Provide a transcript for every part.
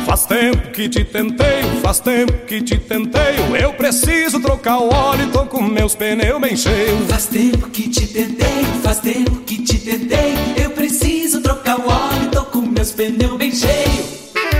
Faz tempo que te tenteio, faz tempo que te tenteio. Eu preciso trocar o óleo, tô com meus pneus bem cheios. Faz tempo que te tenteio, faz tempo que te tenteio. Eu preciso trocar o óleo, tô com meus pneus bem cheios.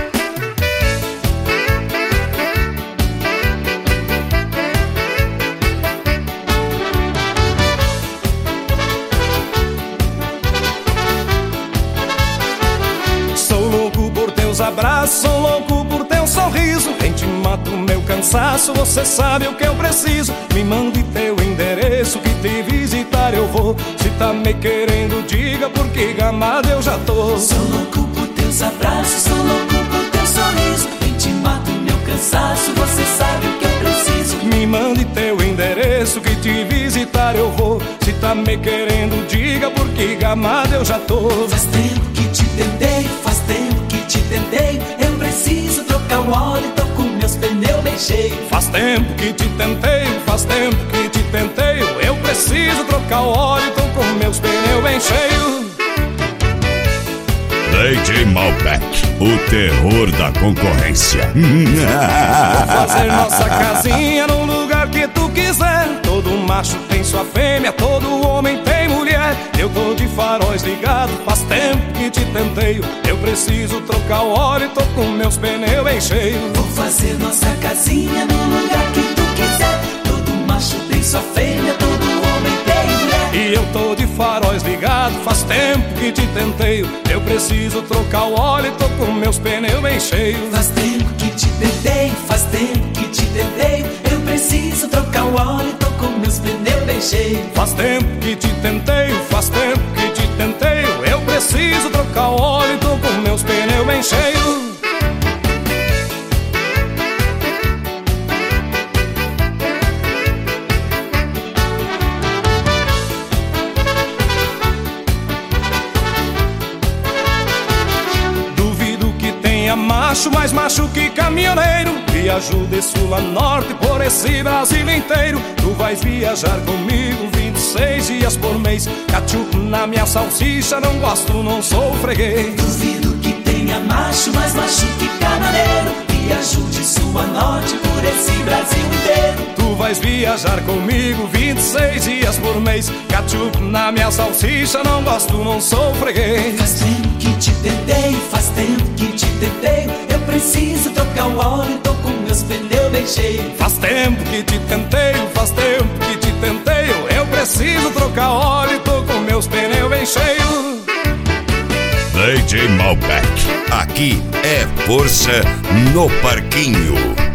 Abraço, sou louco por teu sorriso. Quem te mata o meu cansaço, você sabe o que eu preciso. Me mande teu endereço que te visitar eu vou. Se tá me querendo, diga porque gamado eu já tô. Sou louco por teus abraços, sou louco por teu sorriso. Quem te mata o meu cansaço, você sabe o que eu preciso. Me mande teu endereço que te visitar eu vou. Se tá me querendo, diga porque gamado eu já tô. Faz tempo que te tentei, faz tempo que te tentei. Eu preciso trocar o óleo, tô com meus pneus bem cheios. Faz tempo que te tentei, faz tempo que te tentei. Eu preciso trocar o óleo, tô com meus pneus bem cheios. DJ Malbec, o terror da concorrência. Vou fazer nossa casinha num lugar que tu quiser. Todo macho tem sua fêmea, todo homem tem mulher. Eu tô de faróis ligado, faz tempo que te tenteio. Eu preciso trocar o óleo, tô com meus pneus bem cheios. Vou fazer nossa casinha num lugar que tu quiser. Todo macho tem sua fêmea, todo homem tem mulher. E eu tô de faróis ligado, faz tempo que te tenteio. Eu preciso trocar o óleo, tô com meus pneus bem cheios. Faz tempo que te tentei, faz tempo que te tentei. Eu preciso trocar o óleo, tô com meus pneus bem cheios. Faz tempo que te tenteio, faz tempo que te tenteio. Eu preciso trocar o óleo, tô com meus pneus bem cheios. Macho, mais macho que caminhoneiro. Viajo de sul a norte por esse Brasil inteiro. Tu vais viajar comigo 26 dias por mês. Cachupo na minha salsicha, não gosto, não sou freguês. Duvido que tenha macho, mais macho que caminhoneiro. Viajo de sul a norte por esse Brasil inteiro. Tu vais viajar comigo 26 dias por mês. Cachupo na minha salsicha, não gosto, não sou freguês. Faz tempo que te tentei, faz tempo que te tentei. Eu preciso trocar o óleo, tô com meus pneus bem cheios. Faz tempo que te tentei, faz tempo que te tentei. Eu preciso trocar óleo, tô com meus pneus bem cheios. DJ Malbec, aqui é força no parquinho.